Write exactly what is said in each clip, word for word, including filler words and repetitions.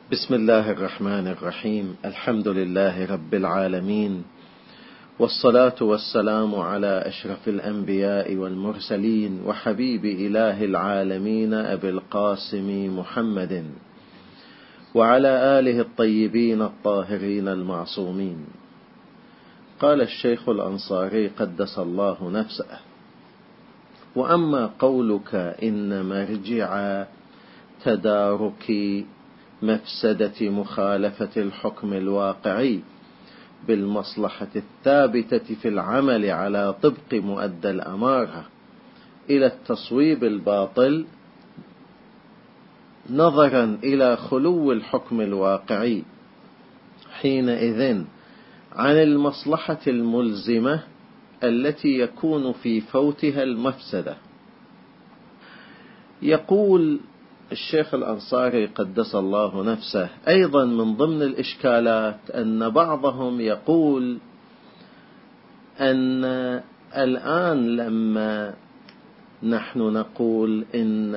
بسم الله الرحمن الرحيم. الحمد لله رب العالمين، والصلاة والسلام على أشرف الأنبياء والمرسلين وحبيب إله العالمين أبي القاسم محمد وعلى آله الطيبين الطاهرين المعصومين. قال الشيخ الأنصاري قدس الله نفسه: وأما قولك إن مرجع تدارك مفسدة مخالفة الحكم الواقعي بالمصلحة الثابتة في العمل على طبق مؤدى الأمارة إلى التصويب الباطل، نظرا إلى خلو الحكم الواقعي حينئذ عن المصلحة الملزمة التي يكون في فوتها المفسدة. يقول الشيخ الأنصاري قدس الله نفسه أيضا من ضمن الإشكالات أن بعضهم يقول أن الآن لما نحن نقول إن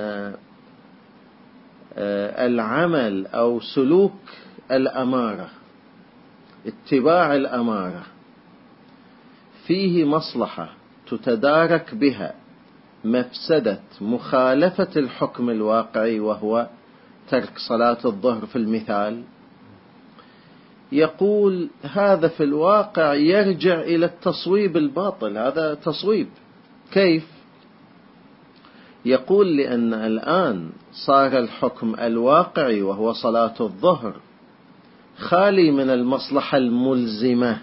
العمل أو سلوك الأمارة، اتباع الأمارة، فيه مصلحة تتدارك بها مفسدة مخالفة الحكم الواقعي وهو ترك صلاة الظهر في المثال، يقول هذا في الواقع يرجع إلى التصويب الباطل. هذا تصويب كيف؟ يقول لأن الآن صار الحكم الواقعي وهو صلاة الظهر خالي من المصلحة الملزمة.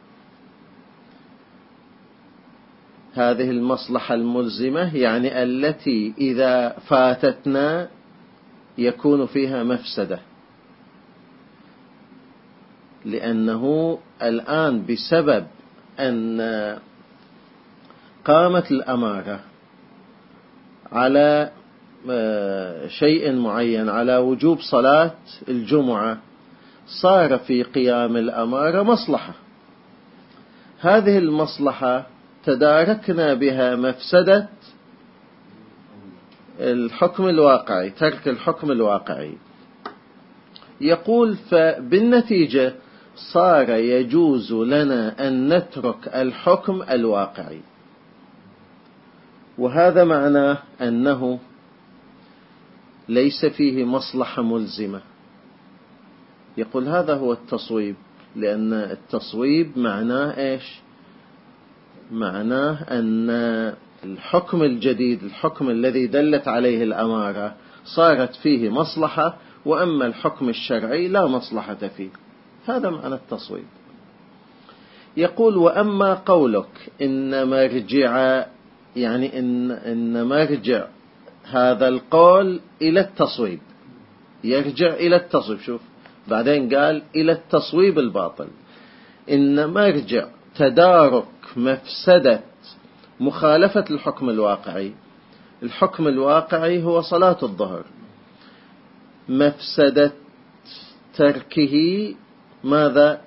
هذه المصلحة الملزمة يعني التي إذا فاتتنا يكون فيها مفسدة، لأنه الآن بسبب أن قامت الأمارة على شيء معين، على وجوب صلاة الجمعة، صار في قيام الأمارة مصلحة. هذه المصلحة تداركنا بها مفسدة الحكم الواقعي، ترك الحكم الواقعي. يقول فبالنتيجة صار يجوز لنا أن نترك الحكم الواقعي، وهذا معناه أنه ليس فيه مصلحة ملزمة. يقول هذا هو التصويب، لأن التصويب معناه إيش؟ معناه أن الحكم الجديد، الحكم الذي دلت عليه الأمارة، صارت فيه مصلحة، وأما الحكم الشرعي لا مصلحة فيه. هذا معنى التصويب. يقول وأما قولك إن مرجع، يعني إن, إن مرجع هذا القول إلى التصويب، يرجع إلى التصويب. شوف بعدين قال إلى التصويب الباطل. إن مرجع تدارك مفسدة مخالفة الحكم الواقعي، الحكم الواقعي هو صلاة الظهر، مفسدة تركه ماذا؟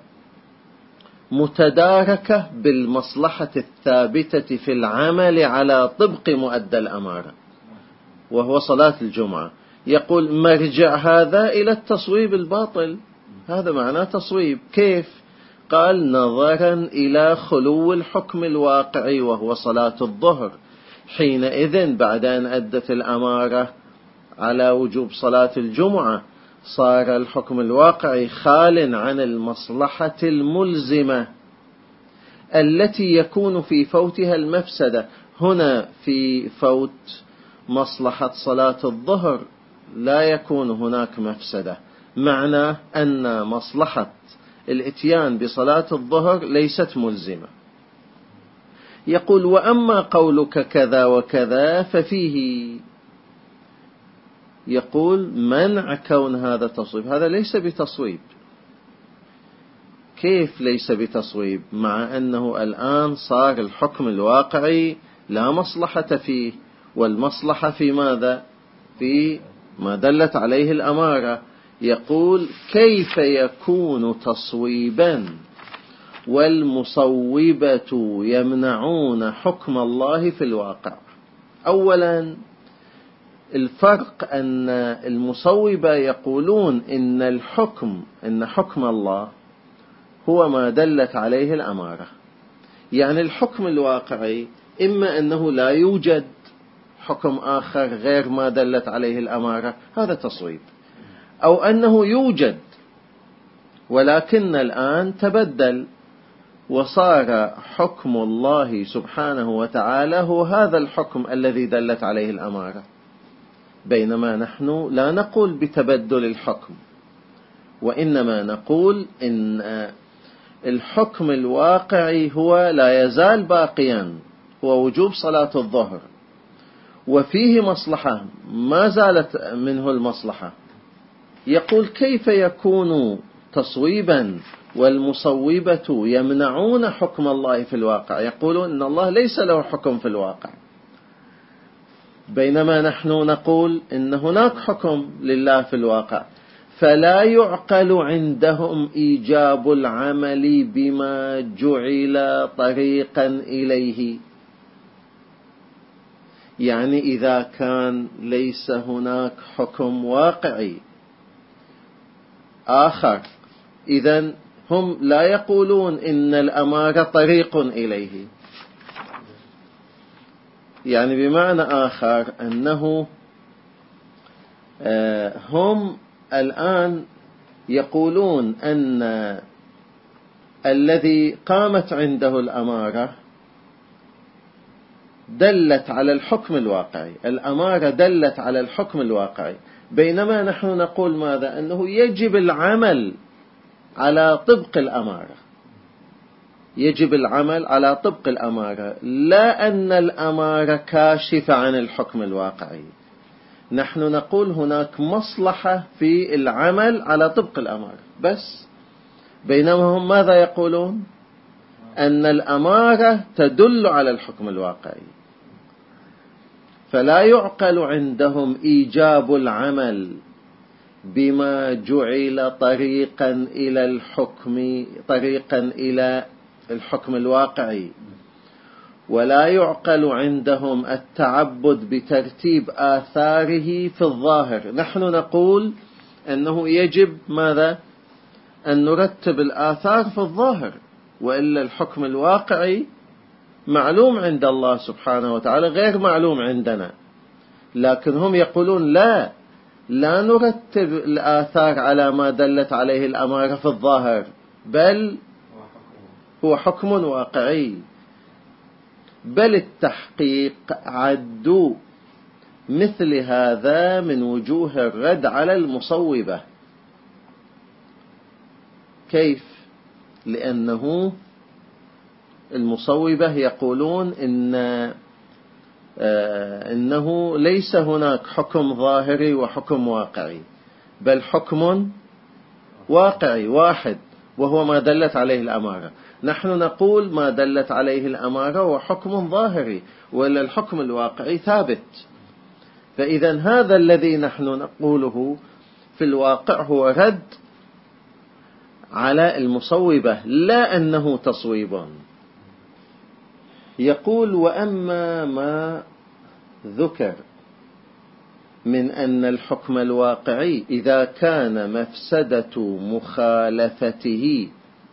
متداركة بالمصلحة الثابتة في العمل على طبق مؤدى الأمارة وهو صلاة الجمعة. يقول مرجع هذا إلى التصويب الباطل. هذا معناه تصويب. كيف؟ قال نظرا إلى خلو الحكم الواقعي وهو صلاة الظهر، حينئذ بعد أن أدت الأمارة على وجوب صلاة الجمعة صار الحكم الواقعي خال عن المصلحة الملزمة التي يكون في فوتها المفسدة. هنا في فوت مصلحة صلاة الظهر لا يكون هناك مفسدة، معناه أن مصلحة الاتيان بصلاة الظهر ليست ملزمة. يقول وأما قولك كذا وكذا ففيه، يقول منع كون هذا تصويب. هذا ليس بتصويب. كيف ليس بتصويب؟ مع أنه الآن صار الحكم الواقعي لا مصلحة فيه، والمصلحة في ماذا؟ في ما دلت عليه الأمارة. يقول كيف يكون تصويبا والمصوبة يمنعون حكم الله في الواقع؟ أولا الفرق أن المصوبة يقولون إن الحكم إن حكم الله هو ما دلت عليه الأمارة. يعني الحكم الواقعي إما أنه لا يوجد حكم آخر غير ما دلت عليه الأمارة، هذا تصويب، أو أنه يوجد ولكن الآن تبدل وصار حكم الله سبحانه وتعالى هو هذا الحكم الذي دلت عليه الأمارة، بينما نحن لا نقول بتبدل الحكم، وإنما نقول إن الحكم الواقعي هو لا يزال باقيا، هو وجوب صلاة الظهر، وفيه مصلحة ما زالت منه المصلحة. يقول كيف يكون تصويبا والمصوبة يمنعون حكم الله في الواقع؟ يقولون إن الله ليس له حكم في الواقع، بينما نحن نقول إن هناك حكم لله في الواقع. فلا يعقل عندهم إيجاب العمل بما جعل طريقا إليه. يعني إذا كان ليس هناك حكم واقعي آخر، إذن هم لا يقولون إن الأمارة طريق إليه. يعني بمعنى آخر أنه هم الآن يقولون أن الذي قامت عنده الأمارة دلت على الحكم الواقعي، الأمارة دلت على الحكم الواقعي، بينما نحن نقول ماذا؟ أنه يجب العمل على طبق الأمارة، يجب العمل على طبق الأمارة، لا أن الأمارة كاشفة عن الحكم الواقعي. نحن نقول هناك مصلحة في العمل على طبق الأمارة بس، بينما هم ماذا يقولون؟ أن الأمارة تدل على الحكم الواقعي. فلا يعقل عندهم إيجاب العمل بما جعل طريقا إلى الحكم طريقا إلى الحكم الواقعي، ولا يعقل عندهم التعبد بترتيب آثاره في الظاهر. نحن نقول أنه يجب ماذا؟ أن نرتب الآثار في الظاهر، وإلا الحكم الواقعي معلوم عند الله سبحانه وتعالى غير معلوم عندنا. لكن هم يقولون لا لا نرتب الآثار على ما دلت عليه الأمارة في الظاهر، بل هو حكم واقعي. بل التحقيق عدوا مثل هذا من وجوه الرد على المصوبة. كيف؟ لأنه المصوبة يقولون إن آه إنه ليس هناك حكم ظاهري وحكم واقعي، بل حكم واقعي واحد وهو ما دلت عليه الأمارة. نحن نقول ما دلت عليه الأمارة هو حكم ظاهري، ولا الحكم الواقعي ثابت. فإذا هذا الذي نحن نقوله في الواقع هو رد على المصوبة، لا أنه تصويب. يقول وأما ما ذكر من أن الحكم الواقعي إذا كان مفسدة مخالفته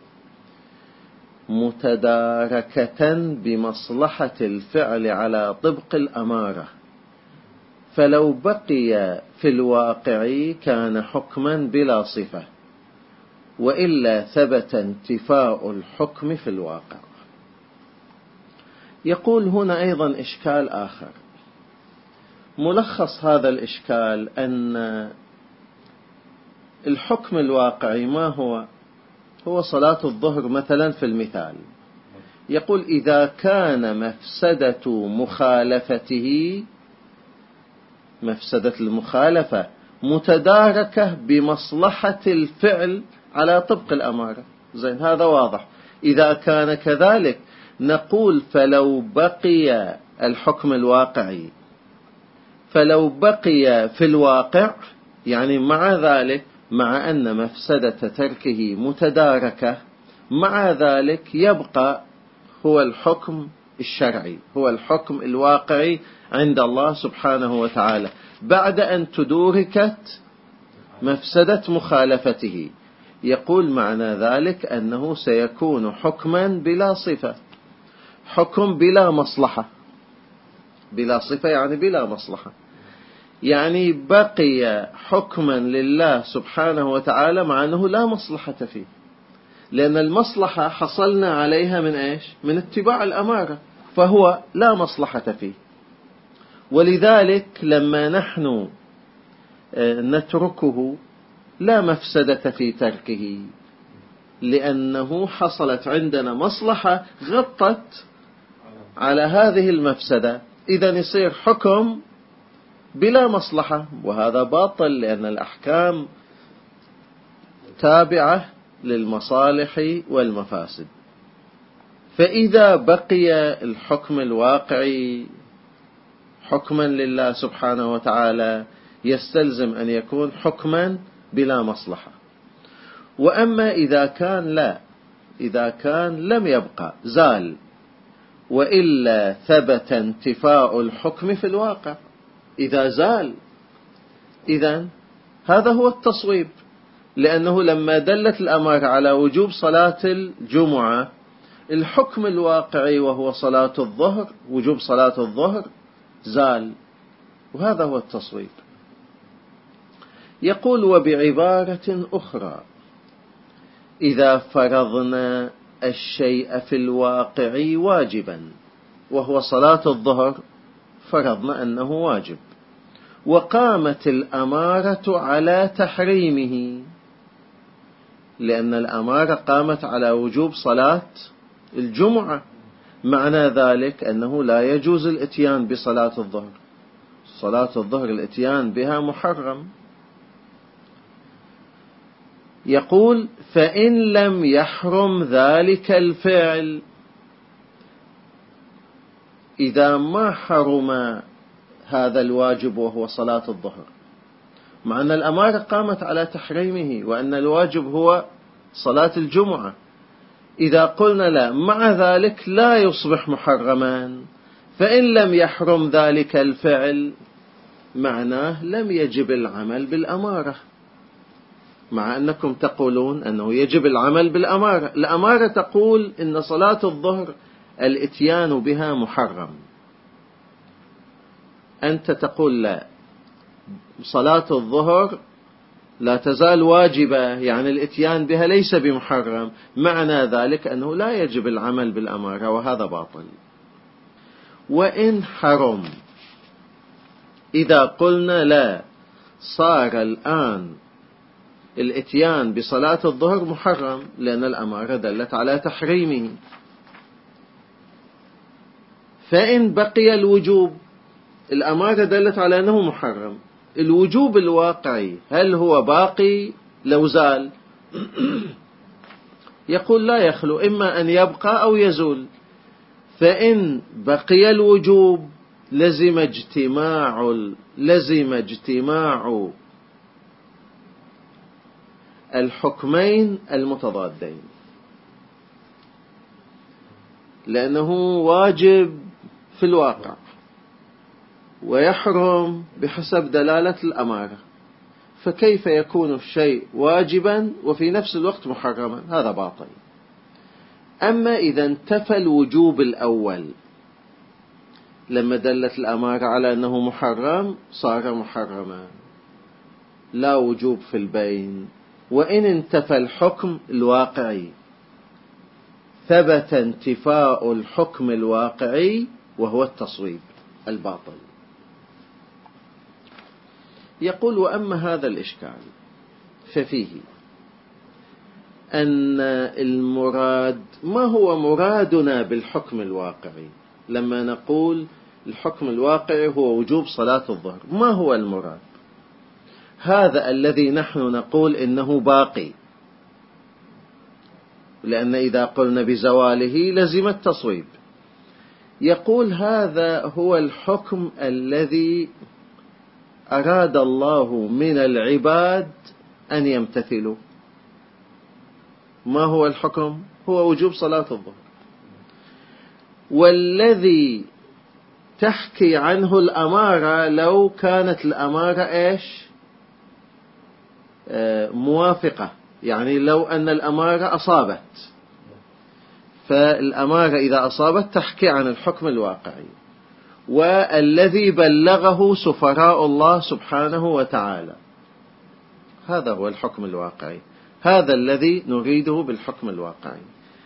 متداركة بمصلحة الفعل على طبق الأمارة، فلو بقي في الواقع كان حكما بلا صفة، وإلا ثبت انتفاء الحكم في الواقع. يقول هنا أيضا إشكال آخر. ملخص هذا الإشكال أن الحكم الواقعي ما هو؟ هو صلاة الظهر مثلا في المثال. يقول إذا كان مفسدة مخالفته مفسدة المخالفة متداركة بمصلحة الفعل على طبق الأمارة، زين هذا واضح. إذا كان كذلك نقول فلو بقي الحكم الواقعي فلو بقي في الواقع، يعني مع ذلك مع أن مفسدة تركه متداركة، مع ذلك يبقى هو الحكم الشرعي، هو الحكم الواقعي عند الله سبحانه وتعالى بعد أن تدوركت مفسدة مخالفته. يقول معنى ذلك أنه سيكون حكما بلا صفة، حكم بلا مصلحة. بلا صفة يعني بلا مصلحة، يعني بقي حكما لله سبحانه وتعالى مع أنه لا مصلحة فيه، لأن المصلحة حصلنا عليها من إيش؟ من اتباع الأمارة، فهو لا مصلحة فيه. ولذلك لما نحن نتركه لا مفسدة في تركه، لأنه حصلت عندنا مصلحة غطت على هذه المفسدة، إذن يصير حكم بلا مصلحة، وهذا باطل، لأن الأحكام تابعة للمصالح والمفاسد. فإذا بقي الحكم الواقعي حكما لله سبحانه وتعالى يستلزم أن يكون حكما بلا مصلحة. وأما إذا كان لا، إذا كان لم يبقى زال، وإلا ثبت انتفاء الحكم في الواقع. إذا زال إذن هذا هو التصويب، لأنه لما دلت الأمارة على وجوب صلاة الجمعة الحكم الواقعي وهو صلاة الظهر، وجوب صلاة الظهر زال، وهذا هو التصويب. يقول وبعبارة أخرى إذا فرضنا الشيء في الواقع واجبا، وهو صلاة الظهر فرضنا أنه واجب، وقامت الأمارة على تحريمه، لأن الأمارة قامت على وجوب صلاة الجمعة، معنى ذلك أنه لا يجوز الاتيان بصلاة الظهر. صلاة الظهر الاتيان بها محرم. يقول فإن لم يحرم ذلك الفعل، إذا ما حرم هذا الواجب وهو صلاة الظهر، مع أن الأمارة قامت على تحريمه وأن الواجب هو صلاة الجمعة، إذا قلنا لا مع ذلك لا يصبح محرما، فإن لم يحرم ذلك الفعل معناه لم يجب العمل بالأمارة، مع أنكم تقولون أنه يجب العمل بالأمارة. الأمارة تقول إن صلاة الظهر الاتيان بها محرم، أنت تقول لا، صلاة الظهر لا تزال واجبة، يعني الاتيان بها ليس بمحرم، معنى ذلك أنه لا يجب العمل بالأمارة، وهذا باطل. وإن حرم، إذا قلنا لا، صار الآن الاتيان بصلاة الظهر محرم، لأن الأمارة دلت على تحريمه. فإن بقي الوجوب، الأمارة دلت على أنه محرم، الوجوب الواقعي هل هو باقي لو زال؟ يقول لا يخلو، إما أن يبقى أو يزول. فإن بقي الوجوب لزم اجتماع لزم اجتماع الحكمين المتضادين، لأنه واجب في الواقع ويحرم بحسب دلالة الأمارة، فكيف يكون الشيء واجبا وفي نفس الوقت محرما؟ هذا باطل. أما إذا انتفى الوجوب الأول، لما دلت الأمارة على أنه محرم صار محرما، لا وجوب في البين. وإن انتفى الحكم الواقعي ثبت انتفاء الحكم الواقعي وهو التصويب الباطل. يقول وأما هذا الإشكال ففيه أن المراد، ما هو مرادنا بالحكم الواقعي؟ لما نقول الحكم الواقعي هو وجوب صلاة الظهر، ما هو المراد؟ هذا الذي نحن نقول إنه باقي، لأن إذا قلنا بزواله لزم التصويب. يقول هذا هو الحكم الذي أراد الله من العباد أن يمتثلوا. ما هو الحكم؟ هو وجوب صلاة الظهر. والذي تحكي عنه الأمارة لو كانت الأمارة إيش آه موافقة، يعني لو أن الأمارة أصابت، فالأمارة إذا أصابت تحكي عن الحكم الواقعي. والذي بلغه سفراء الله سبحانه وتعالى، هذا هو الحكم الواقعي، هذا الذي نريده بالحكم الواقعي.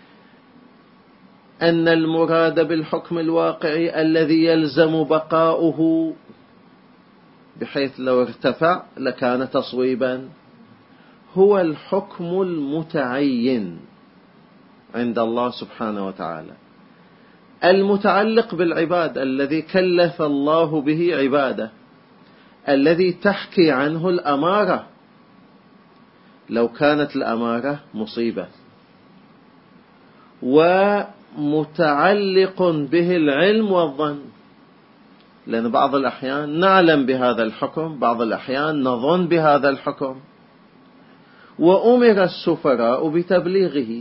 أن المراد بالحكم الواقعي الذي يلزم بقاؤه، بحيث لو ارتفع لكان تصويبا، هو الحكم المتعين عند الله سبحانه وتعالى المتعلق بالعباد، الذي كلف الله به عباده، الذي تحكي عنه الأمارة لو كانت الأمارة مصيبة، ومتعلق به العلم والظن، لأن بعض الأحيان نعلم بهذا الحكم، بعض الأحيان نظن بهذا الحكم، وأمر السفراء بتبليغه.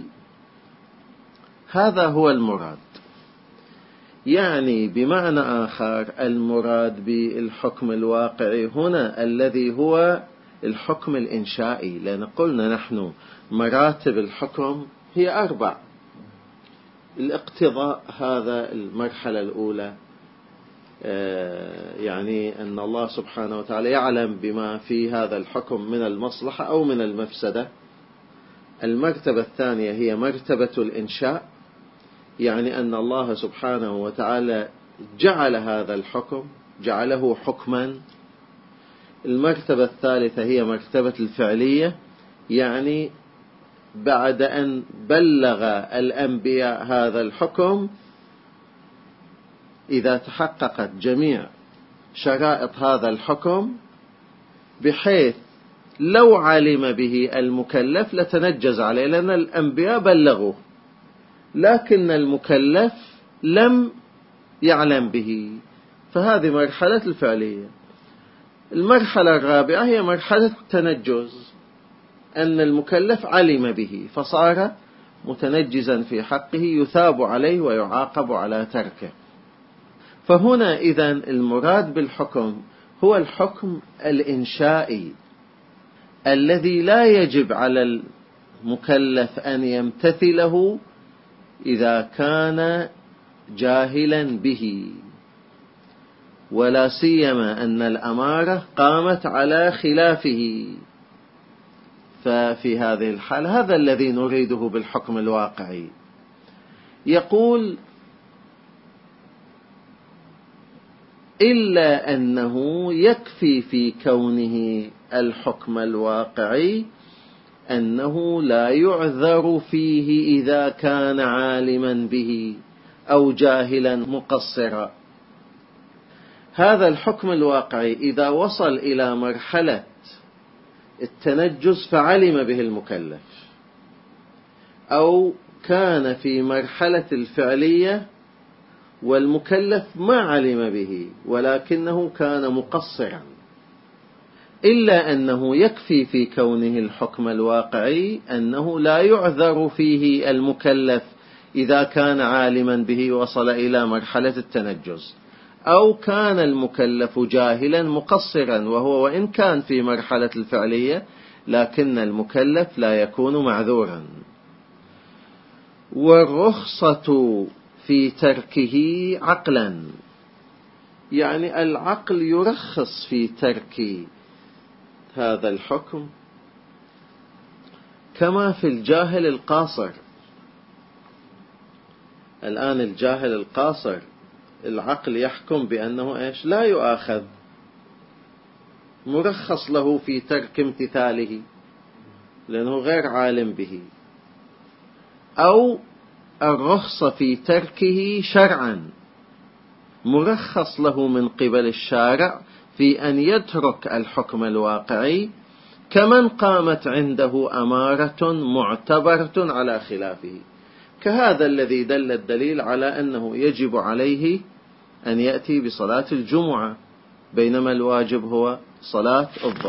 هذا هو المراد. يعني بمعنى آخر المراد بالحكم الواقعي هنا الذي هو الحكم الإنشائي، لأن قلنا نحن مراتب الحكم هي أربع. الاقتضاء هذا المرحلة الأولى، يعني أن الله سبحانه وتعالى يعلم بما في هذا الحكم من المصلحة أو من المفسدة. المرتبة الثانية هي مرتبة الإنشاء، يعني أن الله سبحانه وتعالى جعل هذا الحكم، جعله حكما. المرتبة الثالثة هي مرتبة الفعلية، يعني بعد أن بلغ الأنبياء هذا الحكم، إذا تحققت جميع شرائط هذا الحكم بحيث لو علم به المكلف لتنجز عليه، لأن الأنبياء بلغوه لكن المكلف لم يعلم به، فهذه مرحلة الفعلية. المرحلة الرابعة هي مرحلة التنجز، أن المكلف علم به فصار متنجزا في حقه، يثاب عليه ويعاقب على تركه. فهنا إذن المراد بالحكم هو الحكم الإنشائي الذي لا يجب على المكلف أن يمتثله إذا كان جاهلا به، ولا سيما أن الأمارة قامت على خلافه. ففي هذه الحالة هذا الذي نريده بالحكم الواقعي. يقول إلا أنه يكفي في كونه الحكم الواقعي أنه لا يعذر فيه إذا كان عالما به أو جاهلا مقصرا. هذا الحكم الواقعي إذا وصل إلى مرحلة التنجز فعلم به المكلف، أو كان في مرحلة الفعلية والمكلف ما علم به ولكنه كان مقصرا، إلا أنه يكفي في كونه الحكم الواقعي أنه لا يعذر فيه المكلف إذا كان عالما به وصل إلى مرحلة التنجز، أو كان المكلف جاهلا مقصرا، وهو وإن كان في مرحلة الفعلية لكن المكلف لا يكون معذورا. والرخصة في تركه عقلا، يعني العقل يرخص في ترك هذا الحكم، كما في الجاهل القاصر. الآن الجاهل القاصر العقل يحكم بأنه إيش لا يؤاخذ، مرخص له في ترك امتثاله لأنه غير عالم به. أو الرخصة في تركه شرعا، مرخص له من قبل الشارع في أن يترك الحكم الواقعي، كمن قامت عنده أمارة معتبرة على خلافه، كهذا الذي دل الدليل على أنه يجب عليه أن يأتي بصلاة الجمعة بينما الواجب هو صلاة الظهر.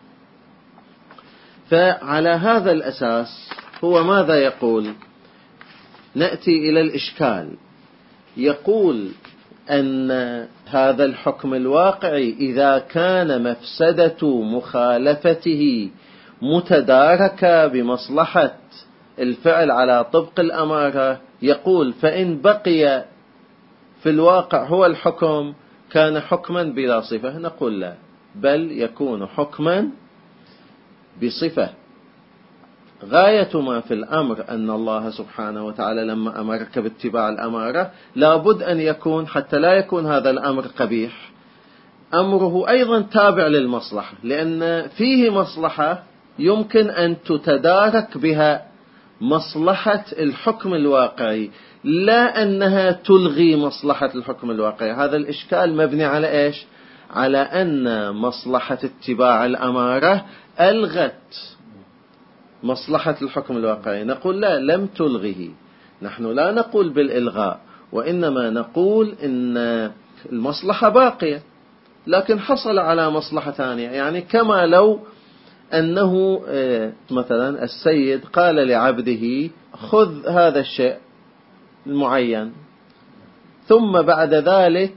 فعلى هذا الأساس هو ماذا يقول؟ نأتي إلى الإشكال. يقول أن هذا الحكم الواقعي إذا كان مفسدة مخالفته متداركة بمصلحة الفعل على طبق الأمارة، يقول فإن بقي في الواقع هو الحكم كان حكما بلا صفة. نقول لا، بل يكون حكما بصفة. غاية ما في الأمر أن الله سبحانه وتعالى لما أمرك باتباع الأمارة لابد أن يكون، حتى لا يكون هذا الأمر قبيح، أمره أيضا تابع للمصلحة، لأن فيه مصلحة يمكن أن تتدارك بها مصلحة الحكم الواقعي، لا أنها تلغي مصلحة الحكم الواقعي. هذا الإشكال مبني على إيش؟ على أن مصلحة اتباع الأمارة ألغت مصلحة الحكم الواقعي. نقول لا، لم تلغه. نحن لا نقول بالإلغاء، وإنما نقول إن المصلحة باقية لكن حصل على مصلحة ثانية. يعني كما لو أنه مثلا السيد قال لعبده خذ هذا الشيء المعين، ثم بعد ذلك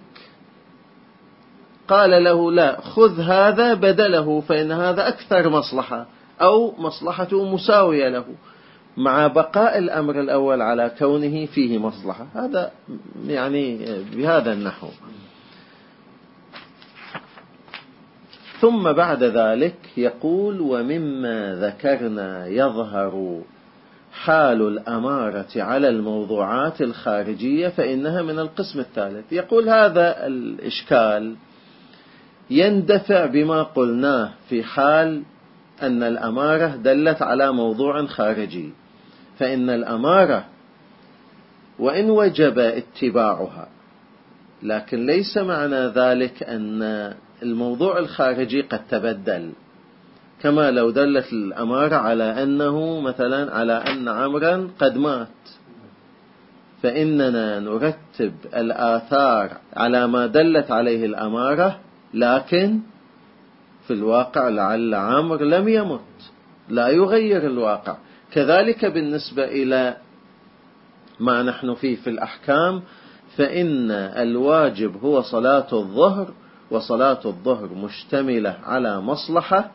قال له لا، خذ هذا بدله فإن هذا أكثر مصلحة أو مصلحته مساوية له، مع بقاء الأمر الأول على كونه فيه مصلحة. هذا يعني بهذا النحو. ثم بعد ذلك يقول ومما ذكرنا يظهر حال الأمارة على الموضوعات الخارجية فإنها من القسم الثالث. يقول هذا الإشكال يندفع بما قلناه في حال أن الأمارة دلت على موضوع خارجي، فإن الأمارة وإن وجب اتباعها لكن ليس معنى ذلك أن الموضوع الخارجي قد تبدل، كما لو دلت الأمارة على أنه مثلا على أن عمرا قد مات، فإننا نرتب الآثار على ما دلت عليه الأمارة، لكن في الواقع لعل عمر لم يمت، لا يغير الواقع. كذلك بالنسبة إلى ما نحن فيه في الأحكام، فإن الواجب هو صلاة الظهر، وصلاة الظهر مشتملة على مصلحة،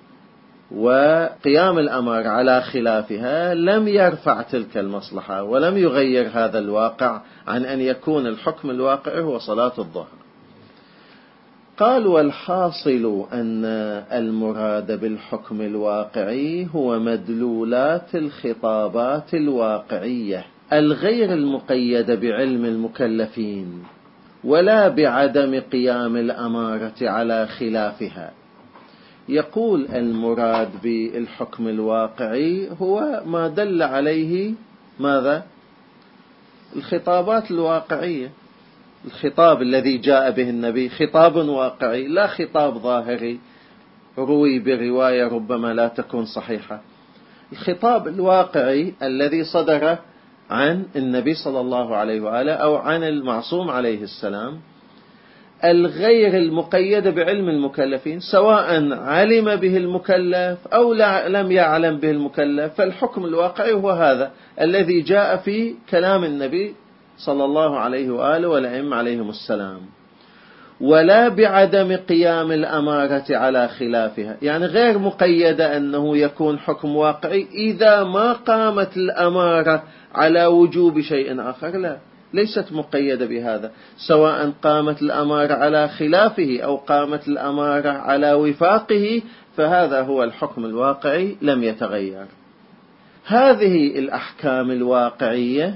وقيام الأمر على خلافها لم يرفع تلك المصلحة ولم يغير هذا الواقع عن أن يكون الحكم الواقع هو صلاة الظهر. قال والحاصل أن المراد بالحكم الواقعي هو مدلولات الخطابات الواقعية الغير المقيدة بعلم المكلفين، ولا بعدم قيام الأمارة على خلافها. يقول المراد بالحكم الواقعي هو ما دل عليه ماذا؟ الخطابات الواقعية. الخطاب الذي جاء به النبي خطاب واقعي، لا خطاب ظاهري روي برواية ربما لا تكون صحيحة. الخطاب الواقعي الذي صدر عن النبي صلى الله عليه وآله أو عن المعصوم عليه السلام، الغير المقيد بعلم المكلفين، سواء علم به المكلف أو لم يعلم به المكلف، فالحكم الواقعي هو هذا الذي جاء في كلام النبي صلى الله عليه وآله والأئمة عليهم السلام، ولا بعدم قيام الأمارة على خلافها. يعني غير مقيدة أنه يكون حكم واقعي إذا ما قامت الأمارة على وجوب شيء آخر، لا، ليست مقيدة بهذا، سواء قامت الأمارة على خلافه أو قامت الأمارة على وفاقه، فهذا هو الحكم الواقعي لم يتغير. هذه الأحكام الواقعية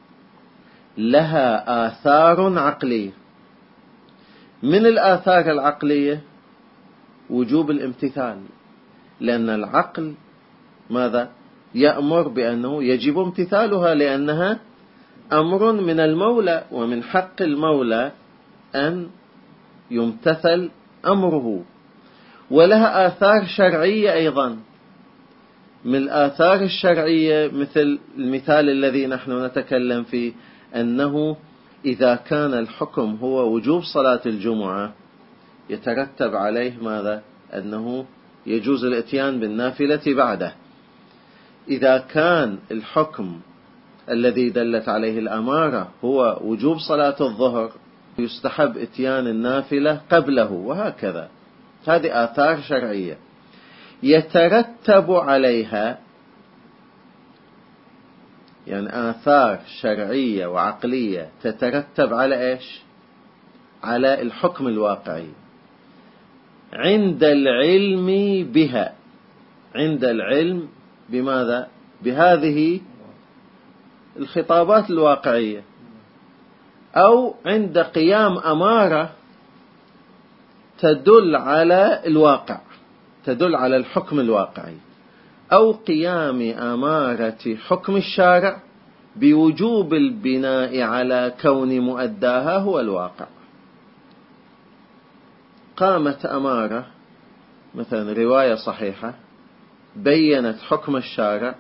لها آثار عقلية. من الآثار العقلية وجوب الامتثال، لأن العقل ماذا؟ يأمر بأنه يجب امتثالها، لأنها أمر من المولى، ومن حق المولى أن يمتثل أمره. ولها آثار شرعية أيضا. من الآثار الشرعية مثل المثال الذي نحن نتكلم فيه، أنه إذا كان الحكم هو وجوب صلاة الجمعة يترتب عليه ماذا؟ أنه يجوز الاتيان بالنافلة بعده. إذا كان الحكم الذي دلت عليه الأمارة هو وجوب صلاة الظهر، يستحب إتيان النافلة قبله، وهكذا. هذه آثار شرعية يترتب عليها، يعني آثار شرعية وعقلية تترتب على إيش؟ على الحكم الواقعي عند العلم بها، عند العلم بماذا؟ بهذه الخطابات الواقعية، أو عند قيام أمارة تدل على الواقع، تدل على الحكم الواقعي، أو قيام أمارة حكم الشارع بوجوب البناء على كون مؤداها هو الواقع. قامت أمارة، مثلا رواية صحيحة بيّنت حكم الشارع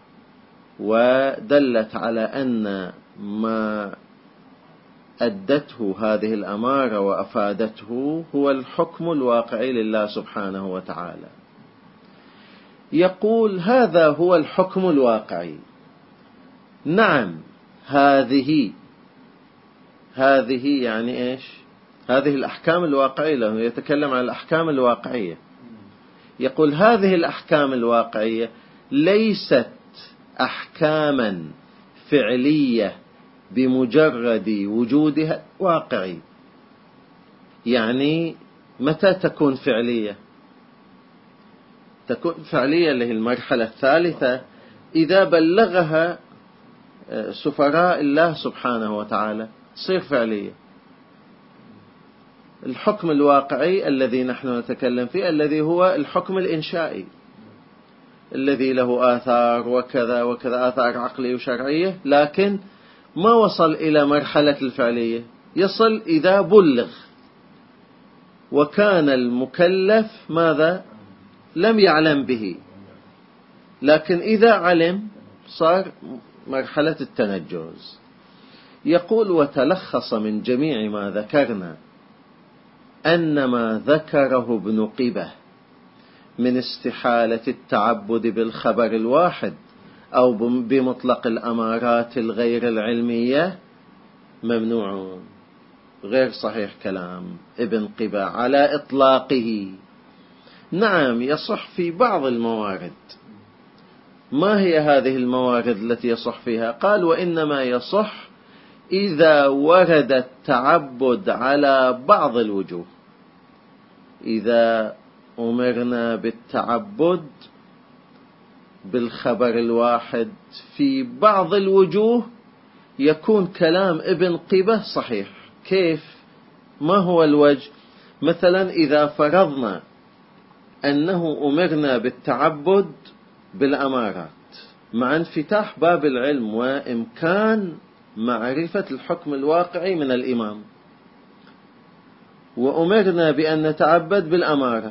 ودلت على أن ما أدته هذه الأمارة وأفادته هو الحكم الواقعي لله سبحانه وتعالى. يقول هذا هو الحكم الواقعي. نعم، هذه هذه يعني إيش؟ هذه الأحكام الواقعية، له يتكلم عن الأحكام الواقعية. يقول هذه الأحكام الواقعية ليست أحكاما فعلية بمجرد وجودها واقعي. يعني متى تكون فعلية؟ تكون فعلية اللي هي المرحلة الثالثة إذا بلغها سفراء الله سبحانه وتعالى تصير فعلية. الحكم الواقعي الذي نحن نتكلم فيه الذي هو الحكم الإنشائي الذي له آثار وكذا وكذا، آثار عقلية وشرعية، لكن ما وصل إلى مرحلة الفعلية. يصل إذا بلغ وكان المكلف ماذا؟ لم يعلم به، لكن إذا علم صار مرحلة التنجز. يقول وتلخص من جميع ما ذكرنا أن ما ذكره ابن قبة من استحالة التعبد بالخبر الواحد أو بمطلق الأمارات الغير العلمية ممنوع، غير صحيح كلام ابن قبة على إطلاقه. نعم، يصح في بعض الموارد. ما هي هذه الموارد التي يصح فيها؟ قال وإنما يصح إذا ورد التعبد على بعض الوجوه. إذا أمرنا بالتعبد بالخبر الواحد في بعض الوجوه يكون كلام ابن قبة صحيح. كيف؟ ما هو الوجه؟ مثلا إذا فرضنا أنه أمرنا بالتعبد بالأمارات مع انفتاح باب العلم وإمكان معرفة الحكم الواقعي من الإمام، وأمرنا بأن نتعبد بالأمارة،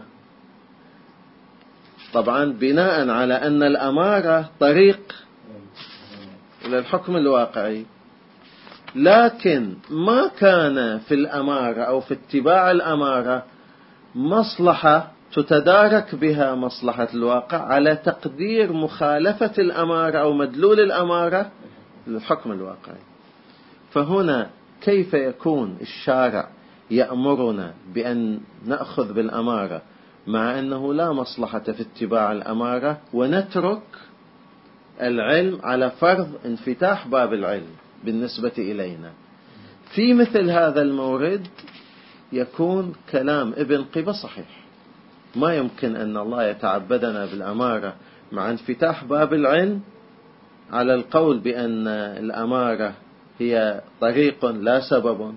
طبعا بناء على أن الأمارة طريق إلى الحكم الواقعي، لكن ما كان في الأمارة أو في اتباع الأمارة مصلحة تتدارك بها مصلحة الواقع على تقدير مخالفة الأمارة أو مدلول الأمارة للحكم الواقعي. فهنا كيف يكون الشارع يأمرنا بأن نأخذ بالأمارة مع أنه لا مصلحة في اتباع الأمارة، ونترك العلم على فرض انفتاح باب العلم بالنسبة إلينا؟ في مثل هذا المورد يكون كلام ابن قبة صحيح. ما يمكن أن الله يتعبدنا بالأمارة مع انفتاح باب العلم على القول بأن الأمارة هي طريق لا سبب،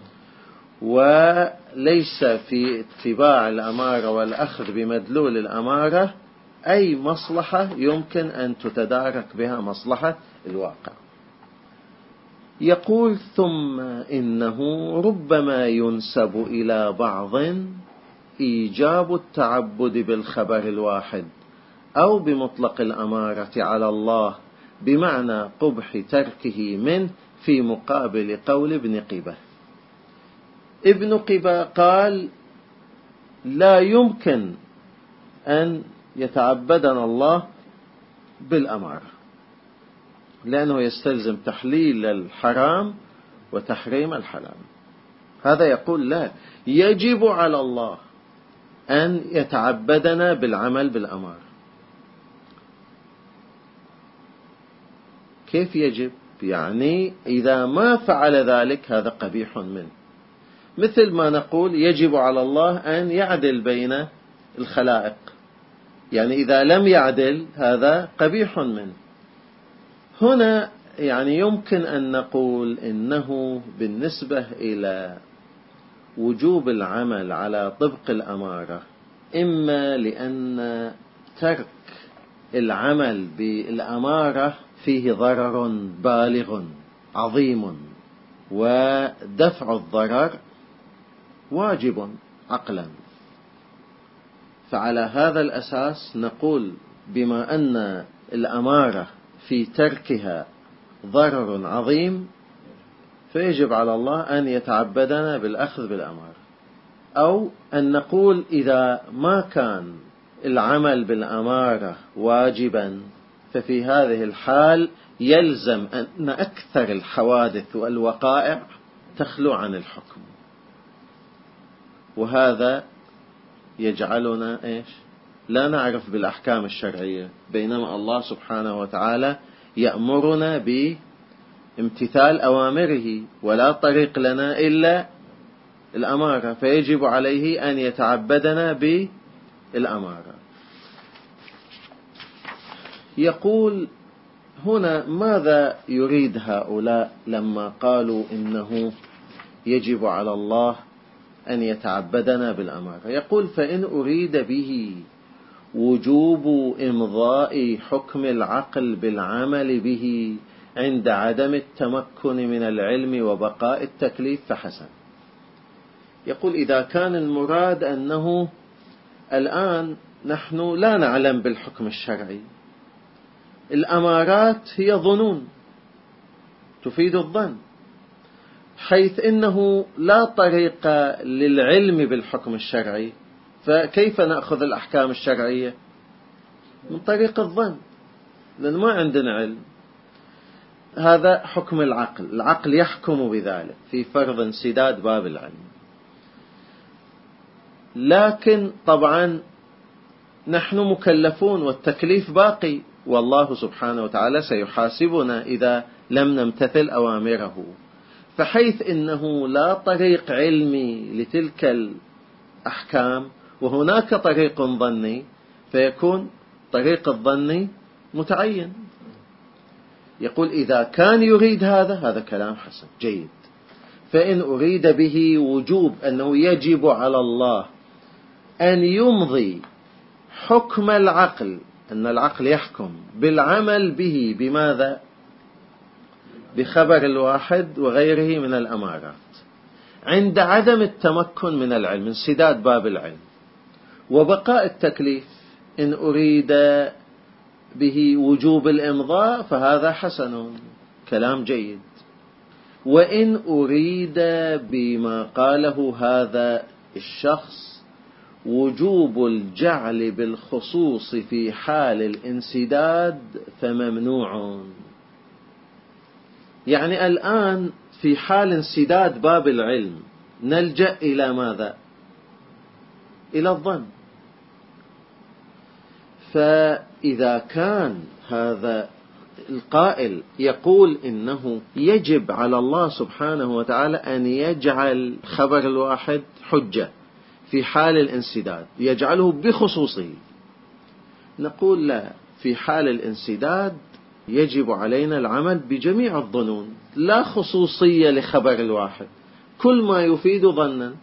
وليس في اتباع الأمارة والأخذ بمدلول الأمارة أي مصلحة يمكن أن تتدارك بها مصلحة الواقع. يقول ثم إنه ربما ينسب إلى بعض إيجاب التعبد بالخبر الواحد أو بمطلق الأمارة على الله بمعنى قبح تركه منه في مقابل قول ابن قبة. ابن قبة قال لا يمكن أن يتعبدنا الله بالأمارة، لأنه يستلزم تحليل الحرام وتحريم الحلال. هذا يقول لا، يجب على الله أن يتعبدنا بالعمل بالأمر. كيف يجب؟ يعني إذا ما فعل ذلك هذا قبيح منه، مثل ما نقول يجب على الله أن يعدل بين الخلائق، يعني إذا لم يعدل هذا قبيح منه. هنا يعني يمكن أن نقول إنه بالنسبة إلى وجوب العمل على طبق الأمارة، إما لأن ترك العمل بالأمارة فيه ضرر بالغ عظيم، ودفع الضرر واجب عقلا، فعلى هذا الأساس نقول بما أن الأمارة في تركها ضرر عظيم فيجب على الله أن يتعبدنا بالأخذ بالأمارة. أو أن نقول إذا ما كان العمل بالأمارة واجبا ففي هذه الحال يلزم أن أكثر الحوادث والوقائع تخلو عن الحكم، وهذا يجعلنا إيش؟ لا نعرف بالأحكام الشرعية، بينما الله سبحانه وتعالى يأمرنا بامتثال أوامره، ولا طريق لنا إلا الأمارة، فيجب عليه أن يتعبدنا بالأمارة. يقول هنا ماذا يريد هؤلاء لما قالوا إنه يجب على الله أن يتعبدنا بالأمارة؟ يقول فإن أريد به وجوب إمضاء حكم العقل بالعمل به عند عدم التمكن من العلم وبقاء التكليف فحسن. يقول إذا كان المراد أنه الآن نحن لا نعلم بالحكم الشرعي، الأمارات هي ظنون تفيد الظن، حيث إنه لا طريق للعلم بالحكم الشرعي، فكيف نأخذ الأحكام الشرعية؟ من طريق الظن، لأن ما عندنا علم. هذا حكم العقل، العقل يحكم بذلك في فرض انسداد باب العلم. لكن طبعا نحن مكلفون والتكليف باقي، والله سبحانه وتعالى سيحاسبنا إذا لم نمتثل أوامره، فحيث إنه لا طريق علمي لتلك الأحكام وهناك طريق ظني، فيكون طريق الظني متعين. يقول إذا كان يريد هذا هذا كلام حسن جيد. فإن أريد به وجوب أنه يجب على الله أن يمضي حكم العقل، أن العقل يحكم بالعمل به بماذا؟ بخبر الواحد وغيره من الأمارات عند عدم التمكن من العلم، انسداد باب العلم، وبقاء التكليف. إن أريد به وجوب الإمضاء فهذا حسن، كلام جيد. وإن أريد بما قاله هذا الشخص وجوب الجعل بالخصوص في حال الانسداد فممنوع. يعني الآن في حال انسداد باب العلم نلجأ إلى ماذا؟ إلى الظن. فإذا كان هذا القائل يقول إنه يجب على الله سبحانه وتعالى أن يجعل خبر الواحد حجة في حال الانسداد، يجعله بخصوصه، نقول لا، في حال الانسداد يجب علينا العمل بجميع الظنون، لا خصوصية لخبر الواحد، كل ما يفيد ظنا.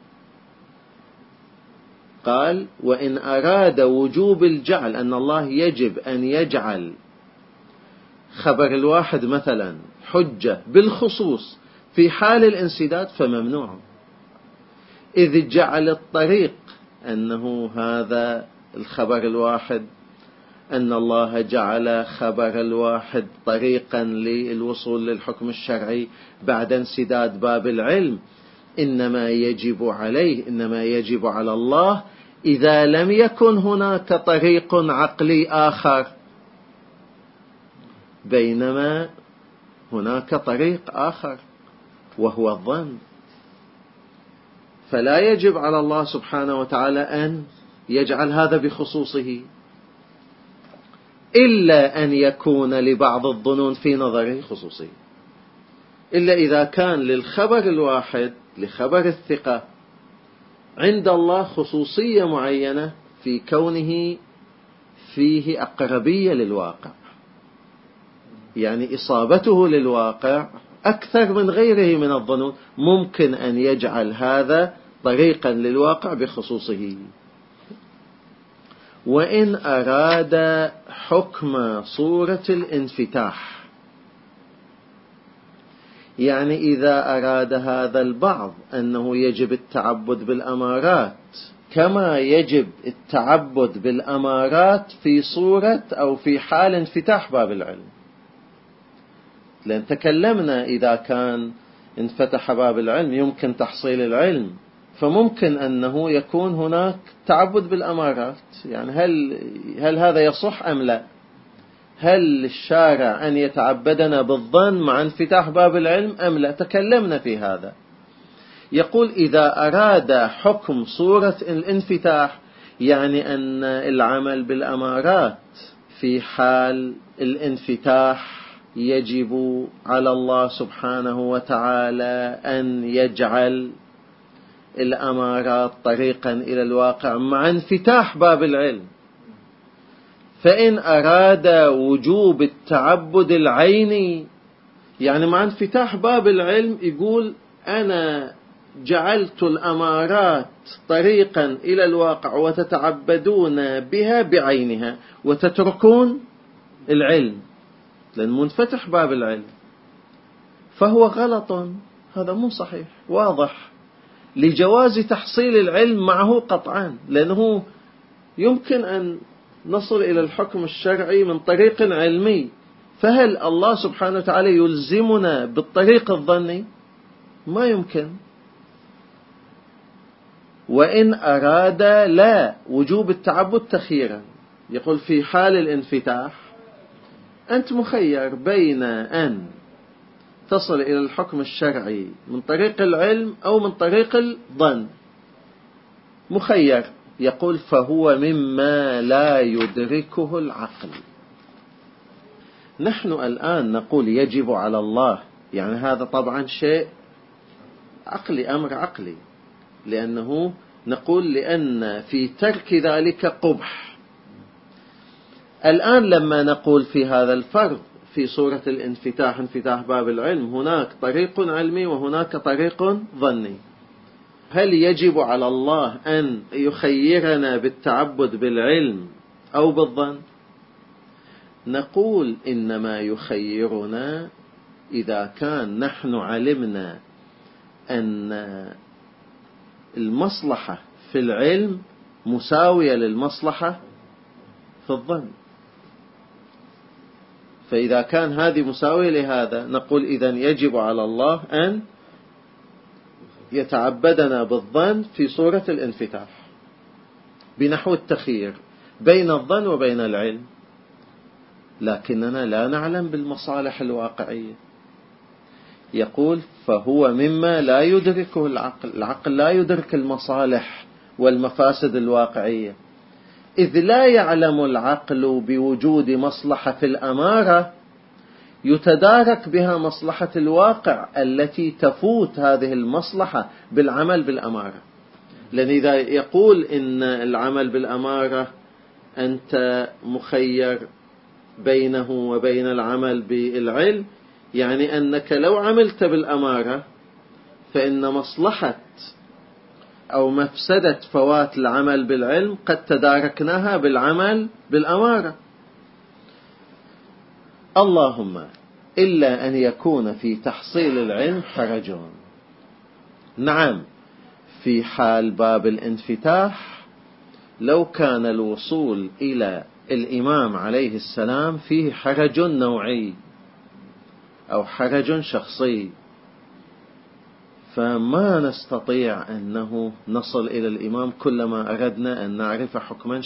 قال وإن أراد وجوب الجعل، أن الله يجب أن يجعل خبر الواحد مثلا حجة بالخصوص في حال الانسداد فممنوع، إذ جعل الطريق أنه هذا الخبر الواحد، أن الله جعل خبر الواحد طريقا للوصول للحكم الشرعي بعد انسداد باب العلم، إنما يجب عليه، إنما يجب على الله إذا لم يكن هناك طريق عقلي آخر، بينما هناك طريق آخر وهو الظن. فلا يجب على الله سبحانه وتعالى أن يجعل هذا بخصوصه، إلا أن يكون لبعض الظنون في نظره خصوصية، إلا إذا كان للخبر الواحد لخبر الثقة عند الله خصوصية معينة في كونه فيه أقربية للواقع، يعني إصابته للواقع أكثر من غيره من الظنون، ممكن أن يجعل هذا طريقا للواقع بخصوصه. وإن أراد حكم صورة الانفتاح، يعني إذا أراد هذا البعض أنه يجب التعبد بالأمارات كما يجب التعبد بالأمارات في صورة أو في حال انفتاح باب العلم، لأن تكلمنا إذا كان انفتح باب العلم يمكن تحصيل العلم، فممكن أنه يكون هناك تعبد بالأمارات. يعني هل, هل هذا يصح أم لا؟ هل الشارع أن يتعبدنا بالظن مع انفتاح باب العلم أم لا؟ تكلمنا في هذا. يقول إذا أراد حكم صورة الانفتاح، يعني أن العمل بالأمارات في حال الانفتاح يجب على الله سبحانه وتعالى أن يجعل الأمارات طريقا إلى الواقع مع انفتاح باب العلم. فإن أراد وجوب التعبد العيني، يعني مع انفتاح باب العلم يقول أنا جعلت الأمارات طريقا إلى الواقع وتتعبدون بها بعينها وتتركون العلم، لأن منفتح باب العلم، فهو غلط. هذا مو صحيح، واضح لجواز تحصيل العلم معه قطعا، لأنه يمكن أن نصل إلى الحكم الشرعي من طريق علمي. فهل الله سبحانه وتعالى يلزمنا بالطريق الظني؟ ما يمكن. وإن أراد لا وجوب التعبد تخييرا، يقول في حال الانفتاح أنت مخير بين أن تصل إلى الحكم الشرعي من طريق العلم أو من طريق الظن، مخير. يقول فهو مما لا يدركه العقل. نحن الآن نقول يجب على الله، يعني هذا طبعا شيء عقلي، أمر عقلي، لأنه نقول لأن في ترك ذلك قبح. الآن لما نقول في هذا الفرض في صورة الانفتاح، انفتاح باب العلم، هناك طريق علمي وهناك طريق ظني، هل يجب على الله أن يخيرنا بالتعبد بالعلم أو بالظن؟ نقول إنما يخيرنا إذا كان نحن علمنا أن المصلحة في العلم مساوية للمصلحة في الظن. فإذا كان هذه مساوية لهذا نقول إذن يجب على الله أن يتعبدنا بالظن في صورة الانفتاح بنحو التخيير بين الظن وبين العلم، لكننا لا نعلم بالمصالح الواقعية. يقول فهو مما لا يدركه العقل، العقل لا يدرك المصالح والمفاسد الواقعية، إذ لا يعلم العقل بوجود مصلحة في الأمارة يتدارك بها مصلحة الواقع التي تفوت هذه المصلحة بالعمل بالأمارة. لأن إذا يقول إن العمل بالأمارة أنت مخير بينه وبين العمل بالعلم، يعني أنك لو عملت بالأمارة فإن مصلحة أو مفسدة فوات العمل بالعلم قد تداركناها بالعمل بالأمارة. اللهم إلا أن يكون في تحصيل العلم حرج. نعم، في حال باب الانفتاح لو كان الوصول إلى الإمام عليه السلام فيه حرج نوعي أو حرج شخصي، فما نستطيع أنه نصل إلى الإمام كلما أردنا أن نعرف حكما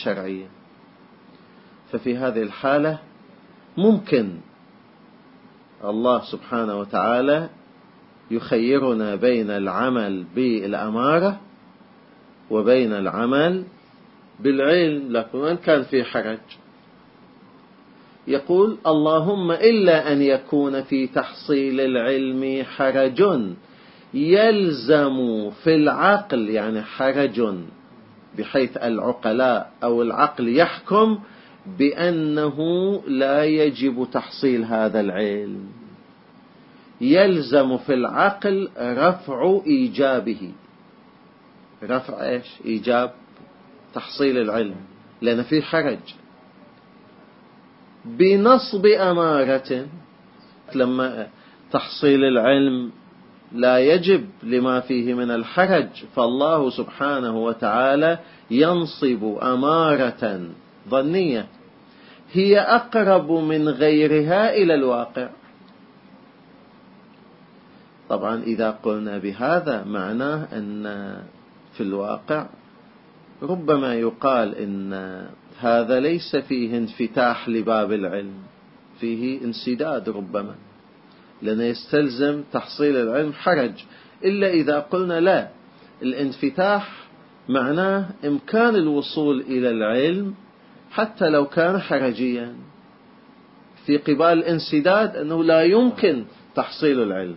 الله سبحانه وتعالى يخيرنا بين العمل بالأمارة وبين العمل بالعلم، لكن وإن كان في حرج يقول اللهم إلا أن يكون في تحصيل العلم حرج يلزم في العقل، يعني حرج بحيث العقلاء أو العقل يحكم بأنه لا يجب تحصيل هذا العلم، يلزم في العقل رفع إيجابه. رفع إيش؟ إيجاب تحصيل العلم، لأن في حرج. بنصب أمارة، لما تحصيل العلم لا يجب لما فيه من الحرج، فالله سبحانه وتعالى ينصب أمارة ظنية هي أقرب من غيرها إلى الواقع. طبعا إذا قلنا بهذا معناه أن في الواقع ربما يقال إن هذا ليس فيه انفتاح لباب العلم، فيه انسداد ربما، لأنه يستلزم تحصيل العلم حرج. إلا إذا قلنا لا، الانفتاح معناه إمكان الوصول إلى العلم حتى لو كان حرجيا، في قبال الانسداد أنه لا يمكن تحصيل العلم.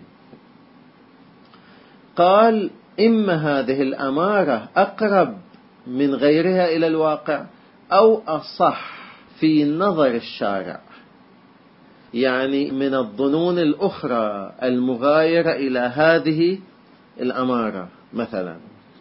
قال إما هذه الأمارة أقرب من غيرها إلى الواقع أو أصح في نظر الشارع، يعني من الظنون الأخرى المغايرة إلى هذه الأمارة مثلا،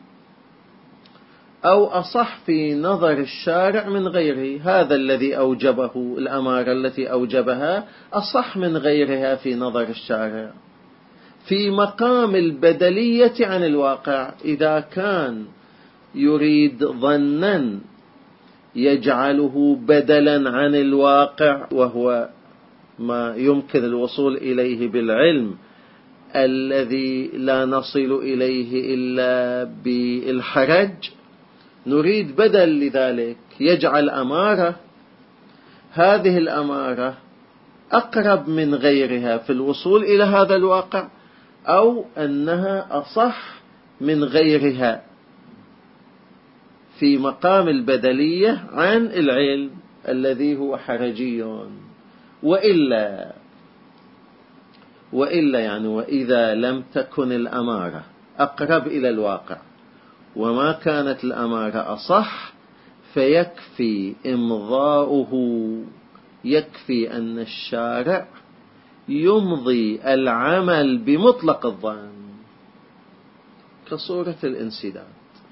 أو أصح في نظر الشارع من غيره. هذا الذي أوجبه، الأمارة التي أوجبها أصح من غيرها في نظر الشارع، في مقام البدلية عن الواقع. إذا كان يريد ظنا يجعله بدلا عن الواقع، وهو ما يمكن الوصول إليه بالعلم الذي لا نصل إليه إلا بالحرج، نريد بدل لذلك يجعل أمارة، هذه الأمارة أقرب من غيرها في الوصول إلى هذا الواقع، أو أنها أصح من غيرها في مقام البدلية عن العلم الذي هو حرجي. وإلا وإلا يعني وإذا لم تكن الأمارة أقرب إلى الواقع وما كانت الأمارة أصح، فيكفي إمضاؤه، يكفي أن الشارع يمضي العمل بمطلق الظن كصورة الانسداد.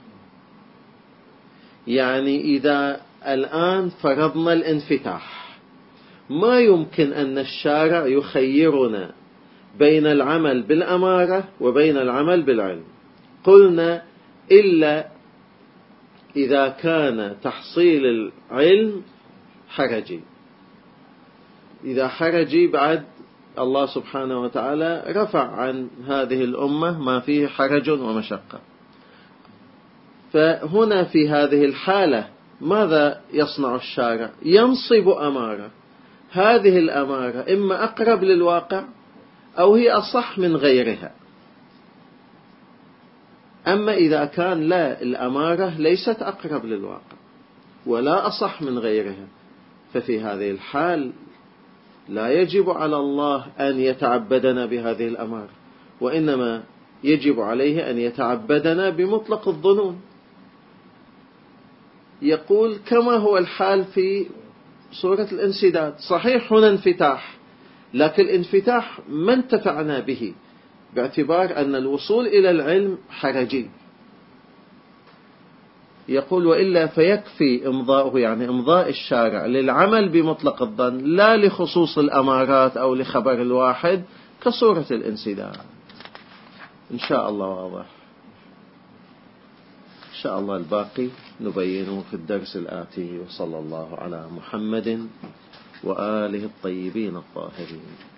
يعني إذا الآن فرضنا الانفتاح، ما يمكن أن الشارع يخيرنا بين العمل بالأمارة وبين العمل بالعلم. قلنا إلا إذا كان تحصيل العلم حرجي. إذا حرجي بعد الله سبحانه وتعالى رفع عن هذه الأمة ما فيه حرج ومشقة. فهنا في هذه الحالة ماذا يصنع الشارع؟ ينصب أمارة، هذه الأمارة إما أقرب للواقع أو هي أصح من غيرها. أما إذا كان لا، الأمارة ليست أقرب للواقع ولا أصح من غيرها، ففي هذه الحال لا يجب على الله أن يتعبدنا بهذه الأمارة، وإنما يجب عليه أن يتعبدنا بمطلق الظنون. يقول كما هو الحال في سورة الانسداد. صحيح هنا انفتاح، لكن الانفتاح ما انتفعنا به باعتبار أن الوصول إلى العلم حرجي. يقول وإلا فيكفي إمضاؤه، يعني إمضاء الشارع للعمل بمطلق الظن لا لخصوص الأمارات أو لخبر الواحد كصورة الانسداد. إن شاء الله واضح. إن شاء الله الباقي نبينه في الدرس الآتي. وصلى الله على محمد وآله الطيبين الطاهرين.